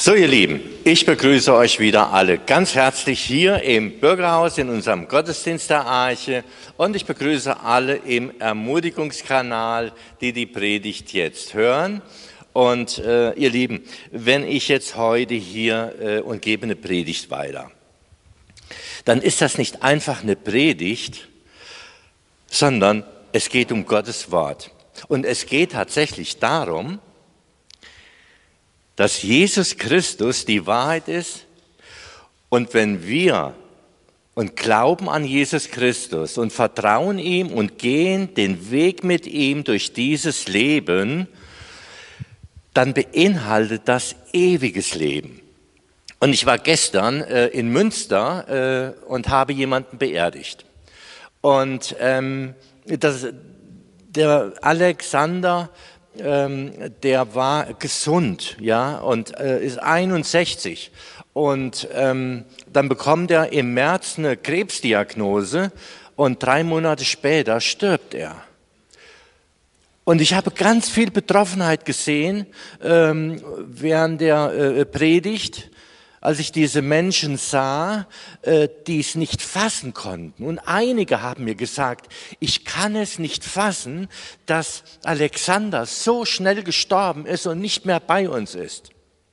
So, ihr Lieben, ich begrüße euch wieder alle ganz herzlich hier im Bürgerhaus in unserem Gottesdienst der Arche und ich begrüße alle im Ermutigungskanal, die die Predigt jetzt hören. Und ihr Lieben, wenn ich jetzt heute hier und gebe eine Predigt weiter, dann ist das nicht einfach eine Predigt, sondern es geht um Gottes Wort. Und es geht tatsächlich darum, dass Jesus Christus die Wahrheit ist und wenn wir und glauben an Jesus Christus und vertrauen ihm und gehen den Weg mit ihm durch dieses Leben, dann beinhaltet das ewiges Leben. Und ich war gestern in Münster und habe jemanden beerdigt. Und der Alexander, der war gesund, ja, und ist 61 und dann bekommt er im März eine Krebsdiagnose und 3 Monate später stirbt er. Und ich habe ganz viel Betroffenheit gesehen während der Predigt, als ich diese Menschen sah, die es nicht fassen konnten. Und einige haben mir gesagt, ich kann es nicht fassen, dass Alexander so schnell gestorben ist und nicht mehr bei uns ist.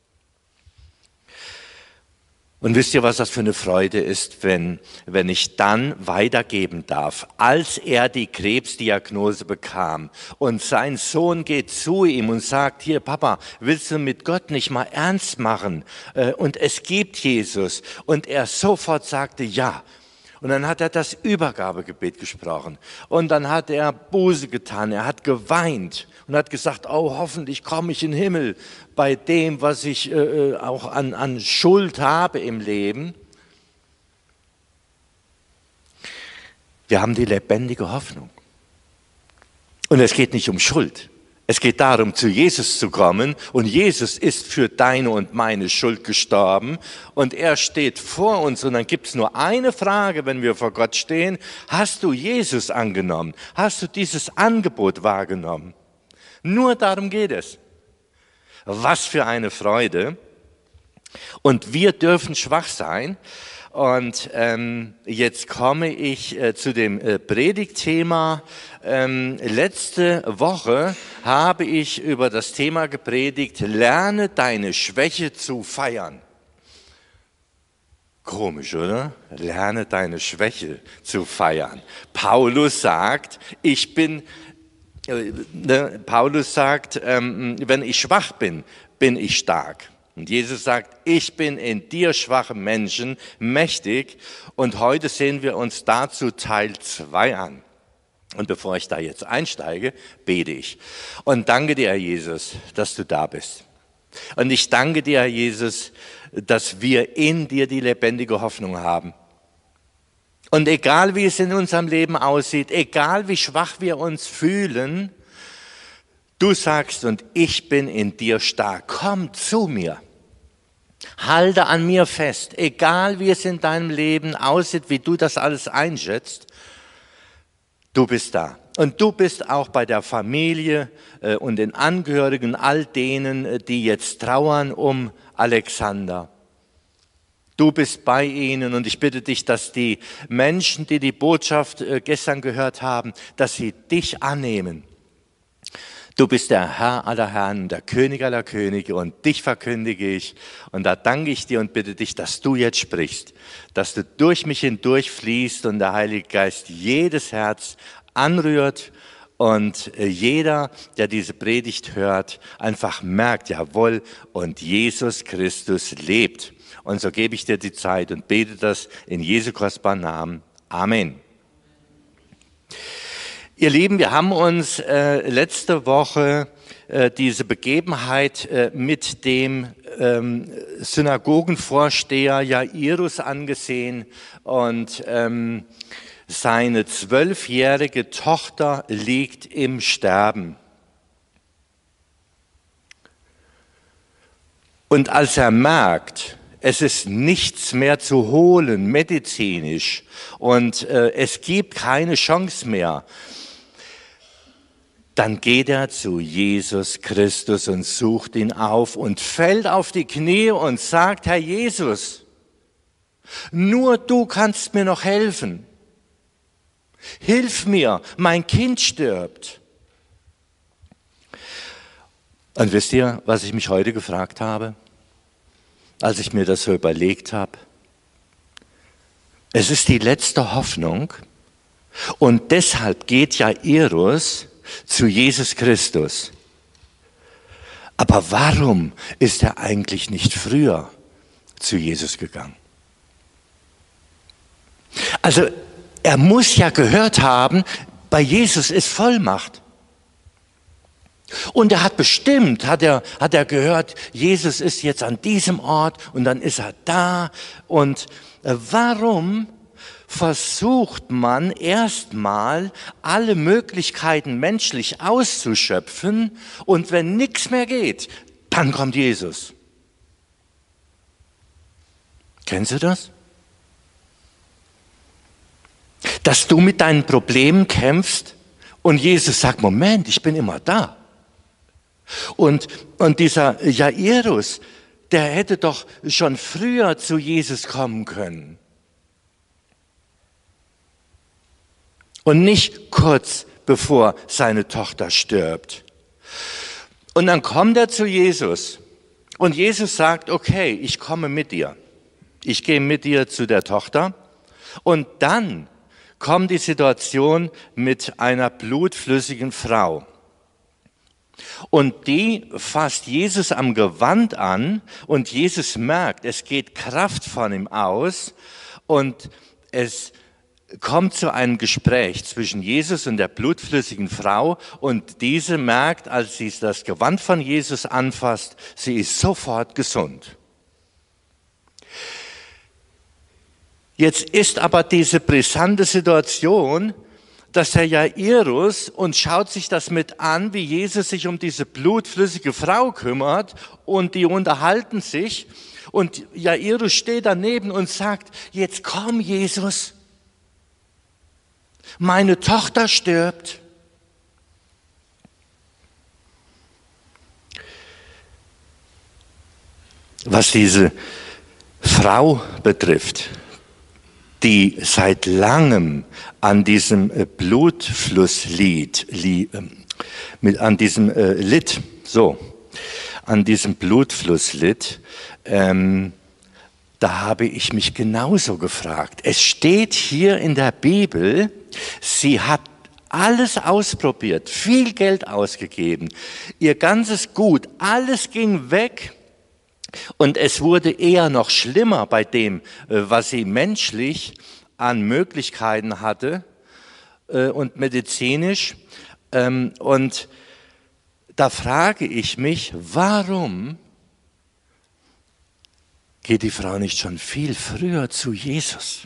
Und wisst ihr, was das für eine Freude ist, wenn ich dann weitergeben darf, als er die Krebsdiagnose bekam und sein Sohn geht zu ihm und sagt, hier Papa, willst du mit Gott nicht mal ernst machen? Und es gibt Jesus. Und er sofort sagte ja. Und dann hat er das Übergabegebet gesprochen und dann hat er Buße getan, er hat geweint und hat gesagt, oh, hoffentlich komme ich in den Himmel bei dem, was ich auch an Schuld habe im Leben. Wir haben die lebendige Hoffnung. Und es geht nicht um Schuld. Es geht darum, zu Jesus zu kommen und Jesus ist für deine und meine Schuld gestorben und er steht vor uns und dann gibt es nur eine Frage, wenn wir vor Gott stehen, hast du Jesus angenommen? Hast du dieses Angebot wahrgenommen? Nur darum geht es. Was für eine Freude. Und wir dürfen schwach sein. Und jetzt komme ich zu dem Predigtthema. Letzte Woche habe ich über das Thema gepredigt, lerne deine Schwäche zu feiern. Komisch, oder? Lerne deine Schwäche zu feiern. Paulus sagt, wenn ich schwach bin, bin ich stark. Und Jesus sagt, ich bin in dir, schwachen Menschen, mächtig. Und heute sehen wir uns dazu Teil 2 an. Und bevor ich da jetzt einsteige, bete ich. Und danke dir, Herr Jesus, dass du da bist. Und ich danke dir, Herr Jesus, dass wir in dir die lebendige Hoffnung haben. Und egal wie es in unserem Leben aussieht, egal wie schwach wir uns fühlen, du sagst, und ich bin in dir stark. Komm zu mir. Halte an mir fest. Egal wie es in deinem Leben aussieht, wie du das alles einschätzt, du bist da. Und du bist auch bei der Familie und den Angehörigen, all denen, die jetzt trauern um Alexander. Du bist bei ihnen und ich bitte dich, dass die Menschen, die die Botschaft gestern gehört haben, dass sie dich annehmen. Du bist der Herr aller Herren, der König aller Könige und dich verkündige ich. Und da danke ich dir und bitte dich, dass du jetzt sprichst, dass du durch mich hindurch fließt und der Heilige Geist jedes Herz anrührt und jeder, der diese Predigt hört, einfach merkt, jawohl, und Jesus Christus lebt. Und so gebe ich dir die Zeit und bete das in Jesu kostbaren Namen. Amen. Ihr Lieben, wir haben uns letzte Woche diese Begebenheit mit dem Synagogenvorsteher Jairus angesehen und seine 12-jährige Tochter liegt im Sterben. Und als er merkt, es ist nichts mehr zu holen medizinisch und es gibt keine Chance mehr, Dann geht er zu Jesus Christus und sucht ihn auf und fällt auf die Knie und sagt, Herr Jesus, nur du kannst mir noch helfen. Hilf mir, mein Kind stirbt. Und wisst ihr, was ich mich heute gefragt habe, als ich mir das so überlegt habe? Es ist die letzte Hoffnung und deshalb geht Jairus zu Jesus Christus. Aber warum ist er eigentlich nicht früher zu Jesus gegangen? Also er muss ja gehört haben, bei Jesus ist Vollmacht. Und er hat bestimmt, hat er gehört, Jesus ist jetzt an diesem Ort und dann ist er da. Und warum versucht man erstmal alle Möglichkeiten menschlich auszuschöpfen und wenn nichts mehr geht, dann kommt Jesus? Kennst du das? Dass du mit deinen Problemen kämpfst und Jesus sagt, Moment, ich bin immer da. Und dieser Jairus, der hätte doch schon früher zu Jesus kommen können. Und nicht kurz bevor seine Tochter stirbt. Und dann kommt er zu Jesus. Und Jesus sagt, okay, ich komme mit dir. Ich gehe mit dir zu der Tochter. Und dann kommt die Situation mit einer blutflüssigen Frau. Und die fasst Jesus am Gewand an und Jesus merkt, es geht Kraft von ihm aus und es kommt zu einem Gespräch zwischen Jesus und der blutflüssigen Frau und diese merkt, als sie das Gewand von Jesus anfasst, sie ist sofort gesund. Jetzt ist aber diese brisante Situation, dass der Jairus und schaut sich das mit an, wie Jesus sich um diese blutflüssige Frau kümmert und die unterhalten sich und Jairus steht daneben und sagt, jetzt komm Jesus, meine Tochter stirbt. Was diese Frau betrifft, die seit langem an diesem Blutfluss litt, an diesem Blutfluss litt, da habe ich mich genauso gefragt. Es steht hier in der Bibel, sie hat alles ausprobiert, viel Geld ausgegeben, ihr ganzes Gut, alles ging weg. Und es wurde eher noch schlimmer bei dem, was sie menschlich an Möglichkeiten hatte und medizinisch. Und da frage ich mich, warum geht die Frau nicht schon viel früher zu Jesus?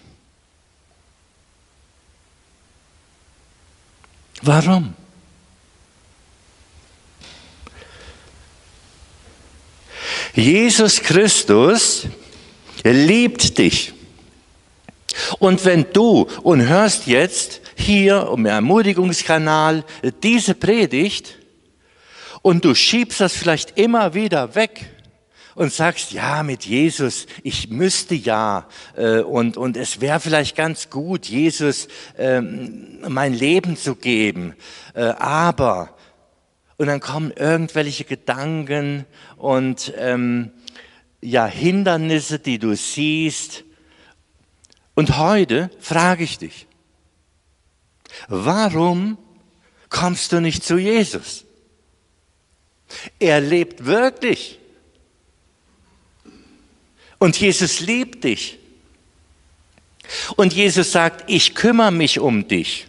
Warum? Jesus Christus liebt dich. Und wenn du und hörst jetzt hier im Ermutigungskanal diese Predigt und du schiebst das vielleicht immer wieder weg und sagst, ja, mit Jesus, ich müsste ja und es wäre vielleicht ganz gut, Jesus mein Leben zu geben, aber und dann kommen irgendwelche Gedanken und Hindernisse, die du siehst. Und heute frage ich dich, warum kommst du nicht zu Jesus? Er lebt wirklich. Und Jesus liebt dich. Und Jesus sagt, ich kümmere mich um dich.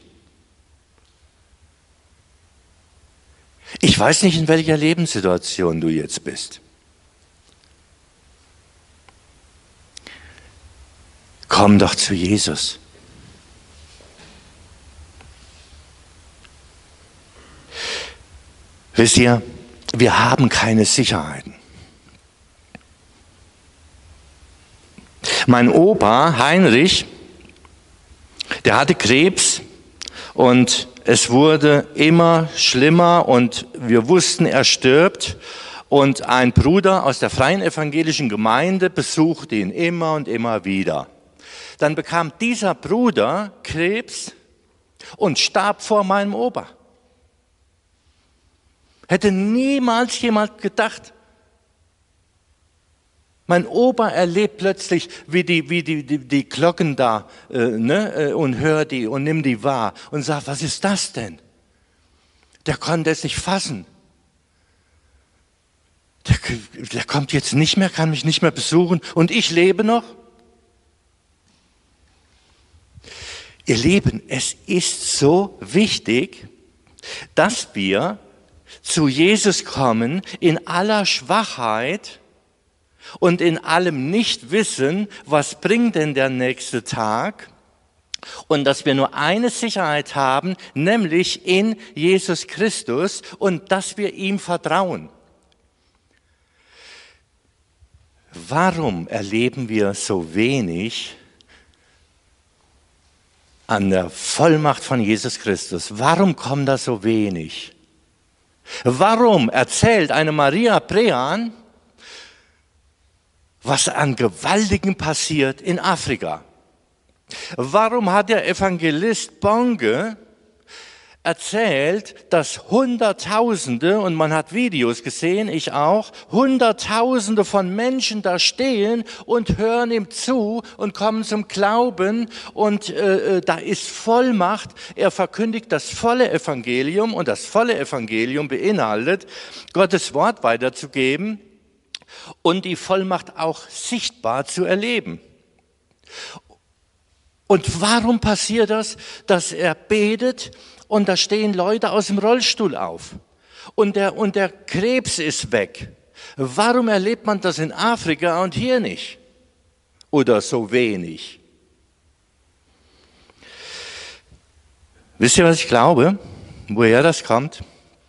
Ich weiß nicht, in welcher Lebenssituation du jetzt bist. Komm doch zu Jesus. Wisst ihr, wir haben keine Sicherheiten. Mein Opa Heinrich, der hatte Krebs und es wurde immer schlimmer und wir wussten, er stirbt. Und ein Bruder aus der Freien Evangelischen Gemeinde besuchte ihn immer und immer wieder. Dann bekam dieser Bruder Krebs und starb vor meinem Opa. Hätte niemals jemand gedacht. Mein Opa erlebt plötzlich, wie die Glocken da und hört die und nimmt die wahr und sagt, was ist das denn? Der konnte es nicht fassen. Der kommt jetzt nicht mehr, kann mich nicht mehr besuchen und ich lebe noch. Ihr Lieben, es ist so wichtig, dass wir zu Jesus kommen in aller Schwachheit und in allem nicht wissen, was bringt denn der nächste Tag, und dass wir nur eine Sicherheit haben, nämlich in Jesus Christus, und dass wir ihm vertrauen. Warum erleben wir so wenig an der Vollmacht von Jesus Christus? Warum kommt da so wenig? Warum erzählt eine Maria Prean, was an Gewaltigem passiert in Afrika? Warum hat der Evangelist Bonge erzählt, dass Hunderttausende, und man hat Videos gesehen, ich auch, Hunderttausende von Menschen da stehen und hören ihm zu und kommen zum Glauben, und da ist Vollmacht. Er verkündigt das volle Evangelium, und das volle Evangelium beinhaltet, Gottes Wort weiterzugeben und die Vollmacht auch sichtbar zu erleben. Und warum passiert das, dass er betet und da stehen Leute aus dem Rollstuhl auf und der Krebs ist weg? Warum erlebt man das in Afrika und hier nicht? Oder so wenig? Wisst ihr, was ich glaube? Woher das kommt?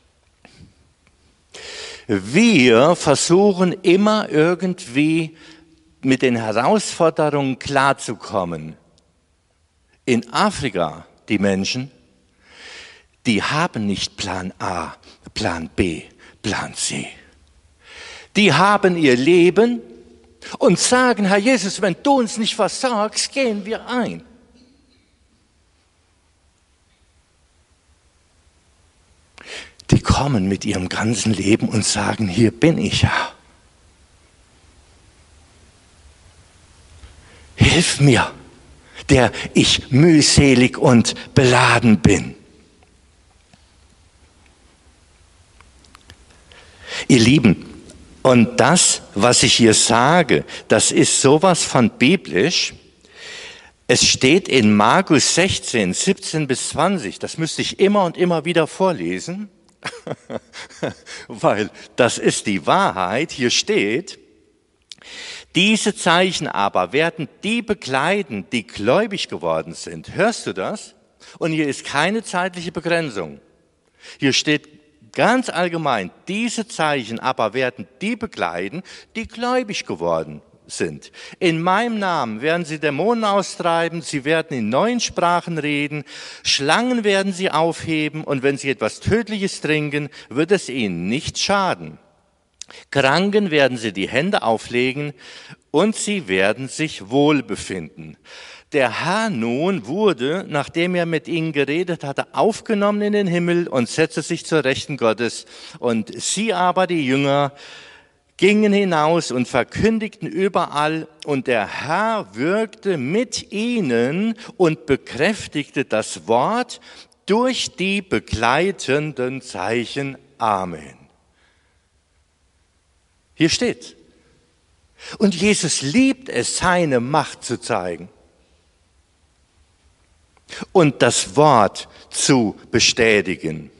Wir versuchen immer irgendwie mit den Herausforderungen klarzukommen. In Afrika, die Menschen, die haben nicht Plan A, Plan B, Plan C. Die haben ihr Leben und sagen, Herr Jesus, wenn du uns nicht versagst, gehen wir ein. Die kommen mit ihrem ganzen Leben und sagen, hier bin ich ja. Hilf mir, der ich mühselig und beladen bin. Ihr Lieben, und das, was ich hier sage, das ist sowas von biblisch. Es steht in Markus 16, 17 bis 20, das müsste ich immer und immer wieder vorlesen, weil das ist die Wahrheit. Hier steht, diese Zeichen aber werden die begleiten, die gläubig geworden sind. Hörst du das? Und hier ist keine zeitliche Begrenzung. Hier steht ganz allgemein, diese Zeichen aber werden die begleiten, die gläubig geworden sind. In meinem Namen werden sie Dämonen austreiben, sie werden in neuen Sprachen reden, Schlangen werden sie aufheben, und wenn sie etwas Tödliches trinken, wird es ihnen nicht schaden. Kranken werden sie die Hände auflegen und sie werden sich wohl befinden. Der Herr nun wurde, nachdem er mit ihnen geredet hatte, aufgenommen in den Himmel und setzte sich zur Rechten Gottes. Und sie aber, die Jünger, gingen hinaus und verkündigten überall, und der Herr wirkte mit ihnen und bekräftigte das Wort durch die begleitenden Zeichen. Amen. Hier steht. Und Jesus liebt es, seine Macht zu zeigen und das Wort zu bestätigen.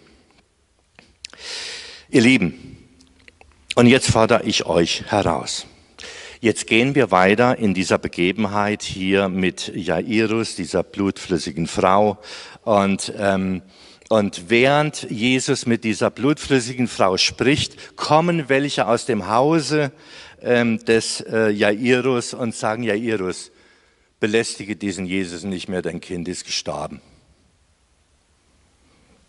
Ihr Lieben, und jetzt fordere ich euch heraus. Jetzt gehen wir weiter in dieser Begebenheit hier mit Jairus, dieser blutflüssigen Frau. Und während Jesus mit dieser blutflüssigen Frau spricht, kommen welche aus dem Hause des Jairus und sagen, Jairus, belästige diesen Jesus nicht mehr, dein Kind ist gestorben.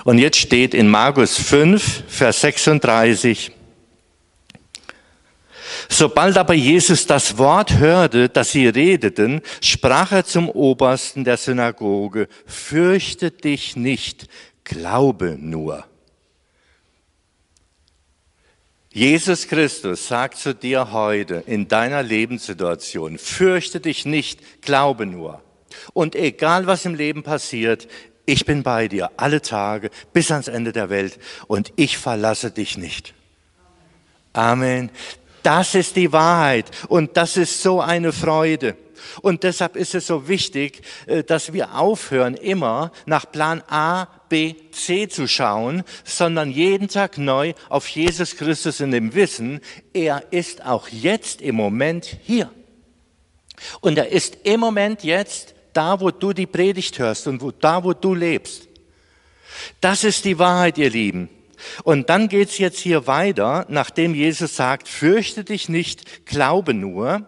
Und jetzt steht in Markus 5, Vers 36, sobald aber Jesus das Wort hörte, das sie redeten, sprach er zum Obersten der Synagoge, fürchte dich nicht, glaube nur. Jesus Christus sagt zu dir heute in deiner Lebenssituation, fürchte dich nicht, glaube nur. Und egal was im Leben passiert, ich bin bei dir alle Tage bis ans Ende der Welt und ich verlasse dich nicht. Amen. Das ist die Wahrheit und das ist so eine Freude. Und deshalb ist es so wichtig, dass wir aufhören, immer nach Plan A, B, C zu schauen, sondern jeden Tag neu auf Jesus Christus in dem Wissen, er ist auch jetzt im Moment hier. Und er ist im Moment jetzt da, wo du die Predigt hörst und wo du lebst. Das ist die Wahrheit, ihr Lieben. Und dann geht's jetzt hier weiter, nachdem Jesus sagt, fürchte dich nicht, glaube nur.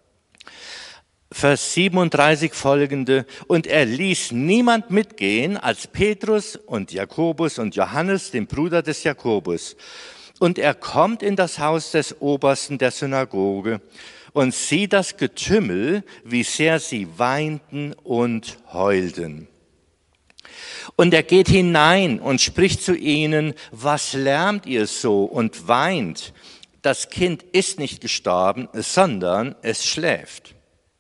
Vers 37 folgende, und er ließ niemand mitgehen als Petrus und Jakobus und Johannes, den Bruder des Jakobus. Und er kommt in das Haus des Obersten der Synagoge und sieht das Getümmel, wie sehr sie weinten und heulten. Und er geht hinein und spricht zu ihnen, was lärmt ihr so und weint? Das Kind ist nicht gestorben, sondern es schläft.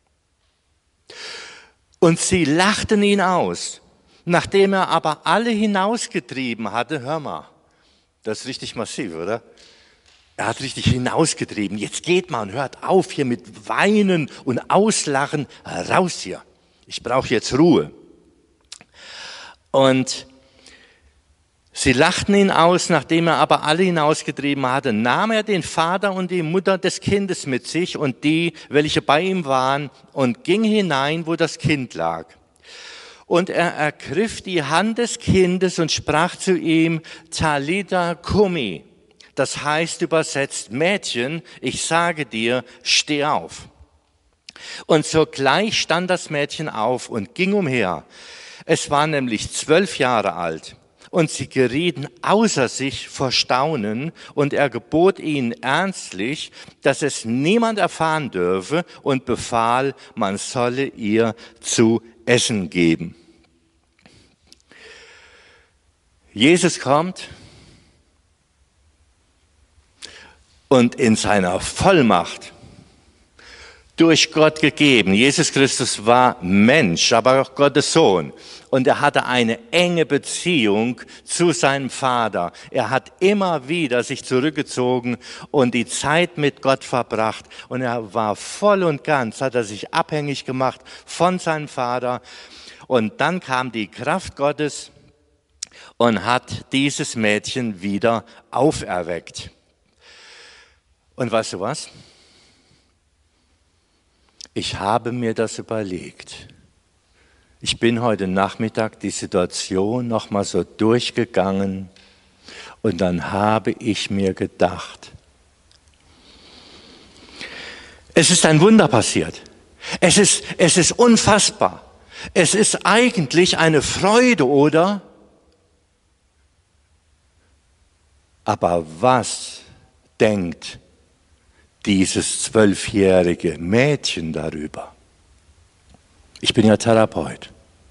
Und sie lachten ihn aus. Nachdem er aber alle hinausgetrieben hatte, hör mal, das ist richtig massiv, oder? Er hat richtig hinausgetrieben. Jetzt geht mal und hört auf hier mit Weinen und Auslachen. Raus hier. Ich brauche jetzt Ruhe. Und sie lachten ihn aus, nachdem er aber alle hinausgetrieben hatte, nahm er den Vater und die Mutter des Kindes mit sich und die, welche bei ihm waren, und ging hinein, wo das Kind lag. Und er ergriff die Hand des Kindes und sprach zu ihm, Talitha cumi. Das heißt übersetzt, Mädchen, ich sage dir, steh auf. Und sogleich stand das Mädchen auf und ging umher. Es war nämlich 12 Jahre alt. Und sie gerieten außer sich vor Staunen, und er gebot ihnen ernstlich, dass es niemand erfahren dürfe, und befahl, man solle ihr zu essen geben. Jesus kommt und in seiner Vollmacht durch Gott gegeben. Jesus Christus war Mensch, aber auch Gottes Sohn. Und er hatte eine enge Beziehung zu seinem Vater. Er hat immer wieder sich zurückgezogen und die Zeit mit Gott verbracht. Und er war voll und ganz, hat er sich abhängig gemacht von seinem Vater. Und dann kam die Kraft Gottes und hat dieses Mädchen wieder auferweckt. Und weißt du was? Ich habe mir das überlegt. Ich bin heute Nachmittag die Situation nochmal so durchgegangen und dann habe ich mir gedacht, es ist ein Wunder passiert. Es ist unfassbar. Es ist eigentlich eine Freude, oder? Aber was denkt dieses 12-jährige Mädchen darüber? Ich bin ja Therapeut.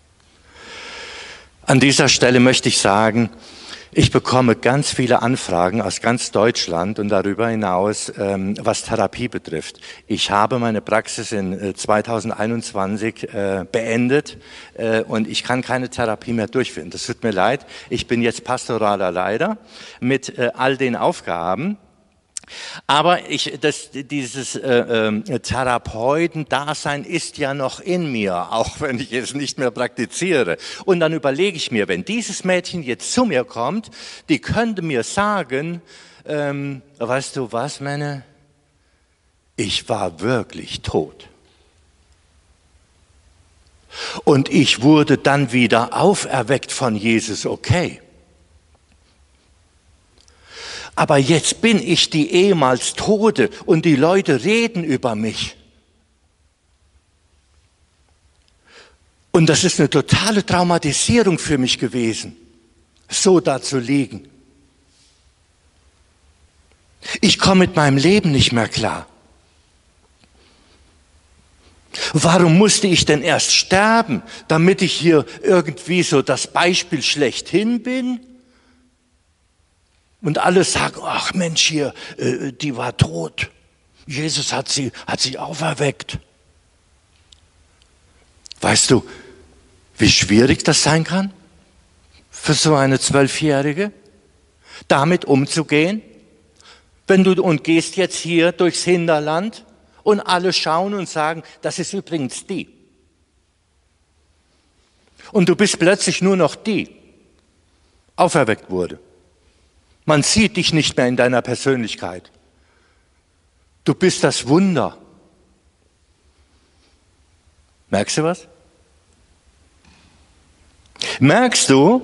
An dieser Stelle möchte ich sagen, ich bekomme ganz viele Anfragen aus ganz Deutschland und darüber hinaus, was Therapie betrifft. Ich habe meine Praxis in 2021 beendet und ich kann keine Therapie mehr durchführen. Das tut mir leid. Ich bin jetzt pastoraler Leiter mit all den Aufgaben. Aber dieses Therapeuten-Dasein ist ja noch in mir, auch wenn ich es nicht mehr praktiziere. Und dann überlege ich mir, wenn dieses Mädchen jetzt zu mir kommt, die könnte mir sagen, weißt du was, Männer, ich war wirklich tot. Und ich wurde dann wieder auferweckt von Jesus, okay. Aber jetzt bin ich die ehemals Tote und die Leute reden über mich. Und das ist eine totale Traumatisierung für mich gewesen. so da zu liegen. Ich komme mit meinem Leben nicht mehr klar. Warum musste ich denn erst sterben, damit ich hier irgendwie so das Beispiel schlechthin bin? Und alle sagen, ach Mensch, hier, die war tot. Jesus hat sie auferweckt. Weißt du, wie schwierig das sein kann, für so eine 12-Jährige, damit umzugehen? Wenn du und gehst jetzt hier durchs Hinterland und alle schauen und sagen, das ist übrigens die. Und du bist plötzlich nur noch die, auferweckt wurde. Man sieht dich nicht mehr in deiner Persönlichkeit. Du bist das Wunder. Merkst du was? Merkst du,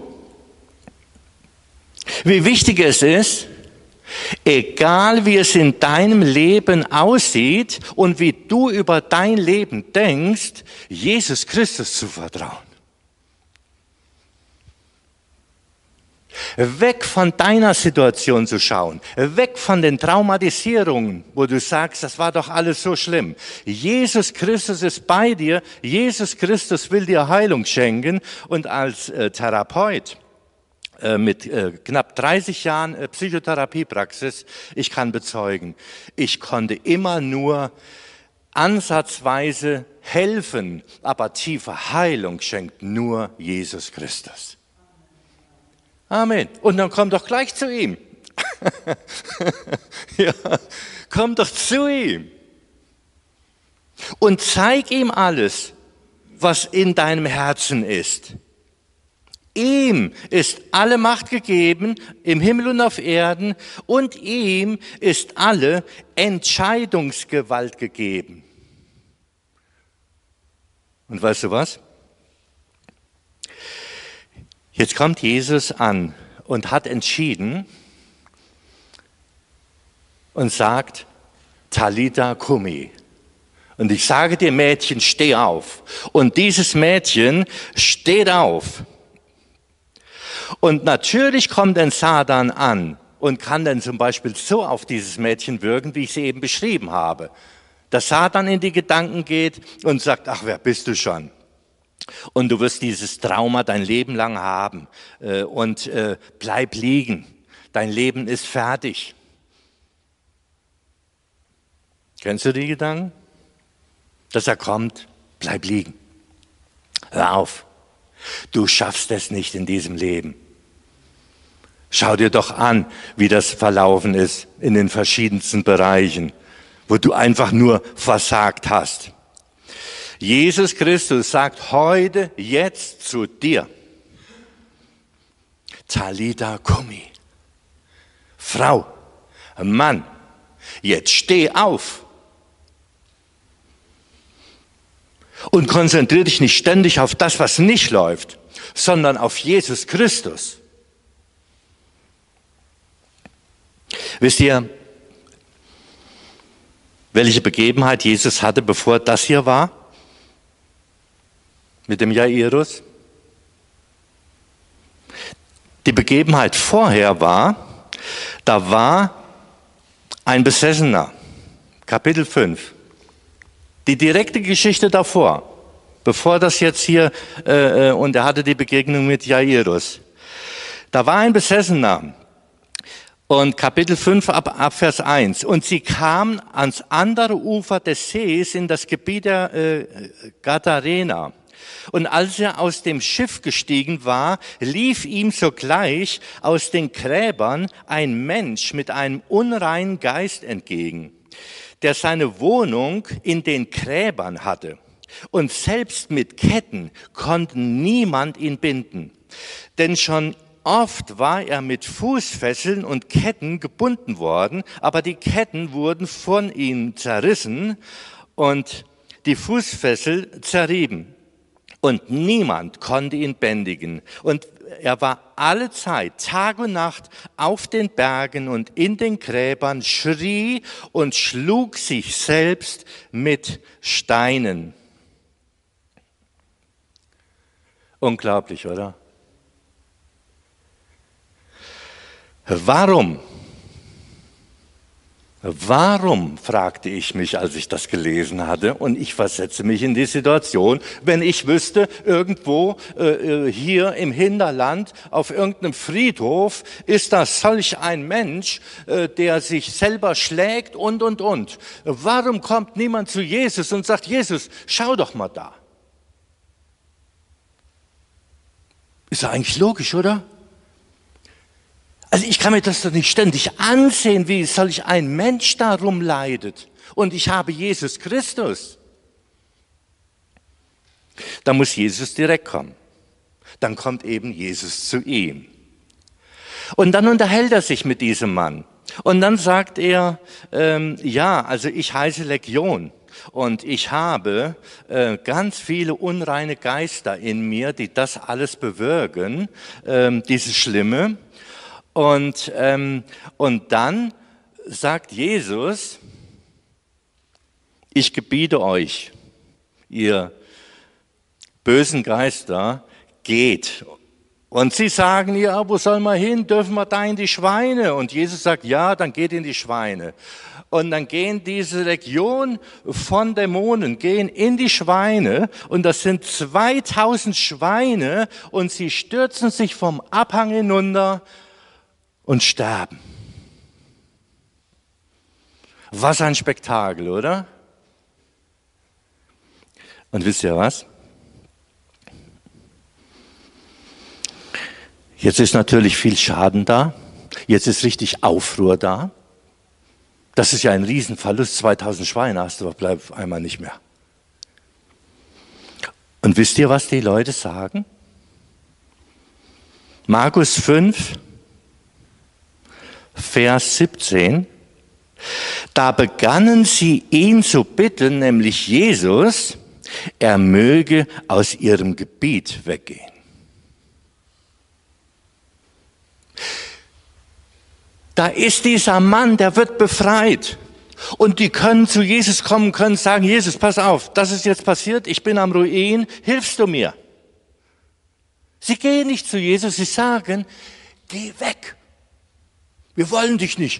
wie wichtig es ist, egal wie es in deinem Leben aussieht und wie du über dein Leben denkst, Jesus Christus zu vertrauen. Weg von deiner Situation zu schauen, weg von den Traumatisierungen, wo du sagst, das war doch alles so schlimm. Jesus Christus ist bei dir, Jesus Christus will dir Heilung schenken und als Therapeut mit knapp 30 Jahren Psychotherapiepraxis, ich kann bezeugen, ich konnte immer nur ansatzweise helfen, aber tiefe Heilung schenkt nur Jesus Christus. Amen. Und dann komm doch gleich zu ihm. Ja, komm doch zu ihm. Und zeig ihm alles, was in deinem Herzen ist. Ihm ist alle Macht gegeben, im Himmel und auf Erden, und ihm ist alle Entscheidungsgewalt gegeben. Und weißt du was? Jetzt kommt Jesus an und hat entschieden und sagt, Talita Kumi. Und ich sage dir, Mädchen, steh auf. Und dieses Mädchen steht auf. Und natürlich kommt ein Satan an und kann dann zum Beispiel so auf dieses Mädchen wirken, wie ich sie eben beschrieben habe. Dass Satan in die Gedanken geht und sagt, ach, wer bist du schon? Und du wirst dieses Trauma dein Leben lang haben und bleib liegen. Dein Leben ist fertig. Kennst du die Gedanken? Dass er kommt, bleib liegen. Hör auf. Du schaffst es nicht in diesem Leben. Schau dir doch an, wie das verlaufen ist in den verschiedensten Bereichen, wo du einfach nur versagt hast. Jesus Christus sagt heute, jetzt zu dir, Talita Kumi. Frau, Mann, jetzt steh auf. Und konzentriere dich nicht ständig auf das, was nicht läuft, sondern auf Jesus Christus. Wisst ihr, welche Begebenheit Jesus hatte, bevor das hier war? Mit dem Jairus? Die Begebenheit vorher war, da war ein Besessener, Kapitel 5. Die direkte Geschichte davor, bevor das jetzt hier, und er hatte die Begegnung mit Jairus. Da war ein Besessener, und Kapitel 5 ab Vers 1. Und sie kamen ans andere Ufer des Sees in das Gebiet der Gadarena. Und als er aus dem Schiff gestiegen war, lief ihm sogleich aus den Gräbern ein Mensch mit einem unreinen Geist entgegen, der seine Wohnung in den Gräbern hatte. Und selbst mit Ketten konnte niemand ihn binden. Denn schon oft war er mit Fußfesseln und Ketten gebunden worden, aber die Ketten wurden von ihm zerrissen und die Fußfessel zerrieben. Und niemand konnte ihn bändigen. Und er war alle Zeit, Tag und Nacht, auf den Bergen und in den Gräbern, schrie und schlug sich selbst mit Steinen. Unglaublich, oder? Warum? Warum, fragte ich mich, als ich das gelesen hatte, und ich versetze mich in die Situation, wenn ich wüsste, irgendwo hier im Hinterland auf irgendeinem Friedhof ist da solch ein Mensch, der sich selber schlägt und. Warum kommt niemand zu Jesus und sagt, Jesus, schau doch mal da? Ist ja eigentlich logisch, oder? Also ich kann mir das doch nicht ständig ansehen, wie solch ein Mensch darum leidet. Und ich habe Jesus Christus. Da muss Jesus direkt kommen. Dann kommt eben Jesus zu ihm. Und dann unterhält er sich mit diesem Mann. Und dann sagt er, ja, also ich heiße Legion. Und ich habe ganz viele unreine Geister in mir, die das alles bewirken, dieses Schlimme. Und dann sagt Jesus, ich gebiete euch, ihr bösen Geister, geht. Und sie sagen, ja, wo sollen wir hin? Dürfen wir da in die Schweine? Und Jesus sagt, ja, dann geht in die Schweine. Und dann gehen diese Legion von Dämonen, gehen in die Schweine, und das sind 2000 Schweine, und sie stürzen sich vom Abhang hinunter und sterben. Was ein Spektakel, oder? Und wisst ihr was? Jetzt ist natürlich viel Schaden da. Jetzt ist richtig Aufruhr da. Das ist ja ein Riesenverlust. 2000 Schweine hast du, bleibt einmal nicht mehr. Und wisst ihr, was die Leute sagen? Markus 5, Vers 17, da begannen sie ihn zu bitten, nämlich Jesus, er möge aus ihrem Gebiet weggehen. Da ist dieser Mann, der wird befreit. Und die können zu Jesus kommen, können sagen, Jesus, pass auf, das ist jetzt passiert, ich bin am Ruin, hilfst du mir? Sie gehen nicht zu Jesus, sie sagen, geh weg. Wir wollen dich nicht.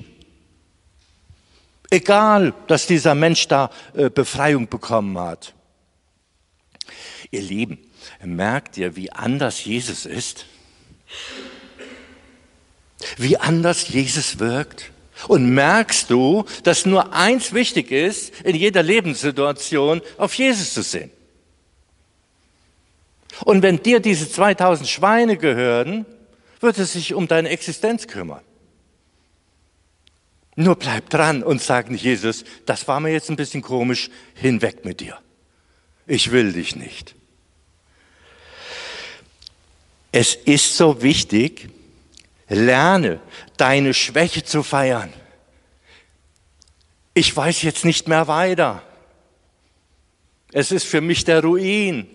Egal, dass dieser Mensch da Befreiung bekommen hat. Ihr Lieben, merkt ihr, wie anders Jesus ist? Wie anders Jesus wirkt? Und merkst du, dass nur eins wichtig ist, in jeder Lebenssituation auf Jesus zu sehen? Und wenn dir diese 2000 Schweine gehören, wird es sich um deine Existenz kümmern. Nur bleib dran und sag nicht, Jesus, das war mir jetzt ein bisschen komisch, hinweg mit dir. Ich will dich nicht. Es ist so wichtig, lerne deine Schwäche zu feiern. Ich weiß jetzt nicht mehr weiter. Es ist für mich der Ruin.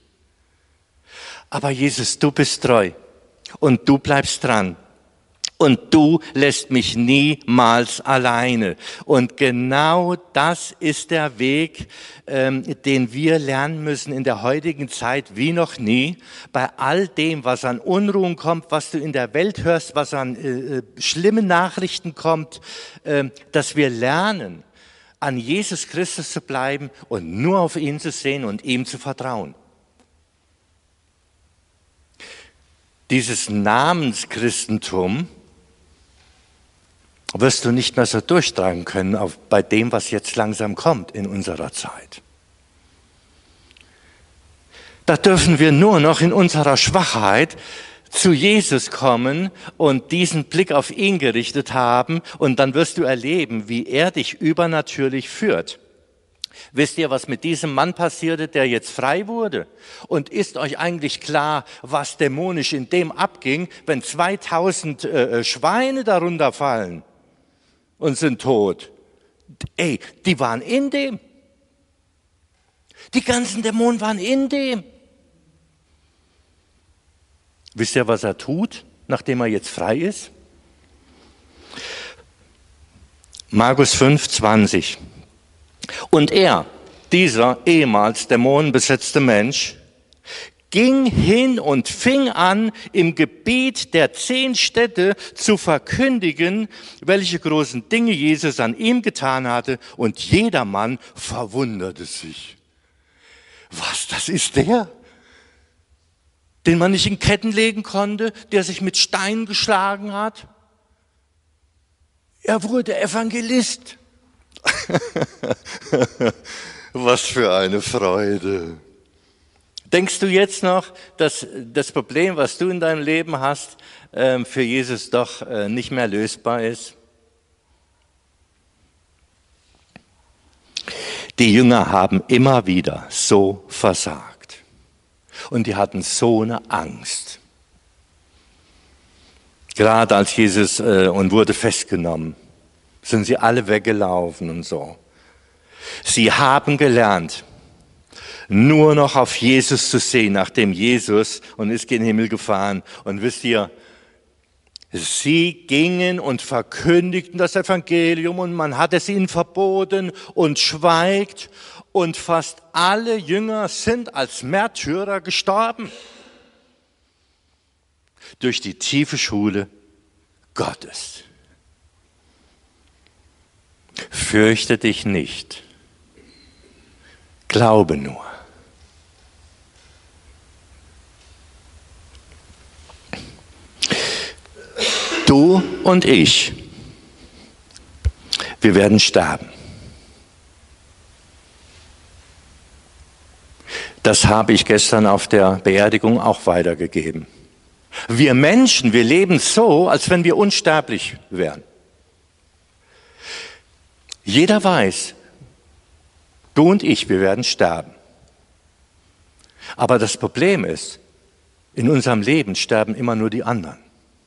Aber Jesus, du bist treu und du bleibst dran. Und du lässt mich niemals alleine. Und genau das ist der Weg, den wir lernen müssen in der heutigen Zeit wie noch nie. Bei all dem, was an Unruhen kommt, was du in der Welt hörst, was an schlimmen Nachrichten kommt, dass wir lernen, an Jesus Christus zu bleiben und nur auf ihn zu sehen und ihm zu vertrauen. Dieses Namenschristentum wirst du nicht mehr so durchtragen können bei dem, was jetzt langsam kommt in unserer Zeit. Da dürfen wir nur noch in unserer Schwachheit zu Jesus kommen und diesen Blick auf ihn gerichtet haben, und dann wirst du erleben, wie er dich übernatürlich führt. Wisst ihr, was mit diesem Mann passierte, der jetzt frei wurde? Und ist euch eigentlich klar, was dämonisch in dem abging, wenn 2000 Schweine darunter fallen und sind tot? Ey, die waren in dem. Die ganzen Dämonen waren in dem. Wisst ihr, was er tut, nachdem er jetzt frei ist? Markus 5, 20. Und er, dieser ehemals dämonenbesetzte Mensch, ging hin und fing an, im Gebiet der 10 Städte zu verkündigen, welche großen Dinge Jesus an ihm getan hatte, und jedermann verwunderte sich. Was, das ist der, den man nicht in Ketten legen konnte, der sich mit Steinen geschlagen hat? Er wurde Evangelist. Was für eine Freude. Denkst du jetzt noch, dass das Problem, was du in deinem Leben hast, für Jesus doch nicht mehr lösbar ist? Die Jünger haben immer wieder so versagt. Und die hatten so eine Angst. Gerade als Jesus und wurde festgenommen, sind sie alle weggelaufen und so. Sie haben gelernt, nur noch auf Jesus zu sehen, nachdem Jesus und ist gen Himmel gefahren. Und wisst ihr, sie gingen und verkündigten das Evangelium und man hat es ihnen verboten und schweigt. Und fast alle Jünger sind als Märtyrer gestorben. Durch die tiefe Schule Gottes. Fürchte dich nicht. Glaube nur. Du und ich, wir werden sterben. Das habe ich gestern auf der Beerdigung auch weitergegeben. Wir Menschen, wir leben so, als wenn wir unsterblich wären. Jeder weiß, du und ich, wir werden sterben. Aber das Problem ist, in unserem Leben sterben immer nur die anderen.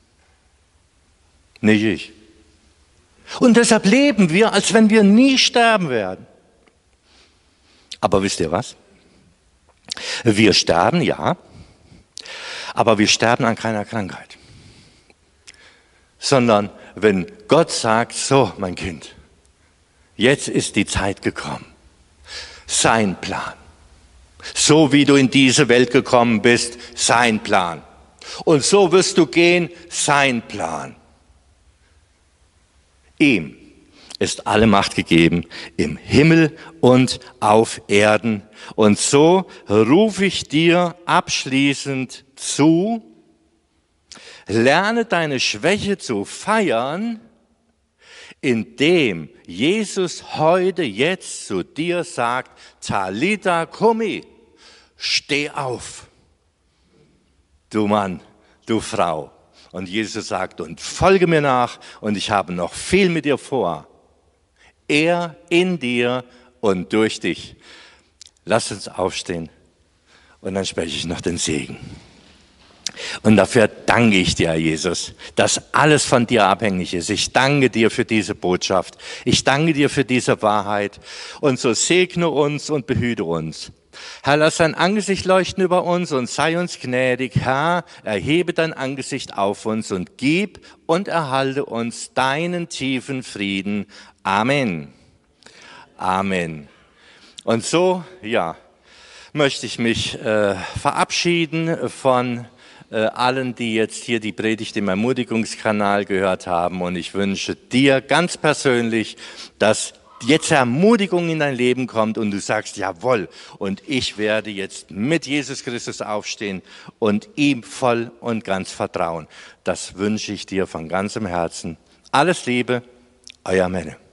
Nicht ich. Und deshalb leben wir, als wenn wir nie sterben werden. Aber wisst ihr was? Wir sterben, ja, aber wir sterben an keiner Krankheit. Sondern wenn Gott sagt, so mein Kind, jetzt ist die Zeit gekommen. Sein Plan. So wie du in diese Welt gekommen bist, sein Plan. Und so wirst du gehen, sein Plan. Ihm ist alle Macht gegeben im Himmel und auf Erden. Und so rufe ich dir abschließend zu, lerne deine Schwäche zu feiern, indem Jesus heute jetzt zu dir sagt, Talita Kumi, steh auf, du Mann, du Frau. Und Jesus sagt, und folge mir nach, und ich habe noch viel mit dir vor. Er in dir und durch dich. Lass uns aufstehen und dann spreche ich noch den Segen. Und dafür danke ich dir, Herr Jesus, dass alles von dir abhängig ist. Ich danke dir für diese Botschaft. Ich danke dir für diese Wahrheit. Und so segne uns und behüte uns. Herr, lass dein Angesicht leuchten über uns und sei uns gnädig. Herr, erhebe dein Angesicht auf uns und gib und erhalte uns deinen tiefen Frieden. Amen. Amen. Und so, möchte ich mich verabschieden von allen, die jetzt hier die Predigt im Ermutigungskanal gehört haben. Und ich wünsche dir ganz persönlich, dass jetzt Ermutigung in dein Leben kommt und du sagst, jawohl, und ich werde jetzt mit Jesus Christus aufstehen und ihm voll und ganz vertrauen. Das wünsche ich dir von ganzem Herzen. Alles Liebe, euer Menne.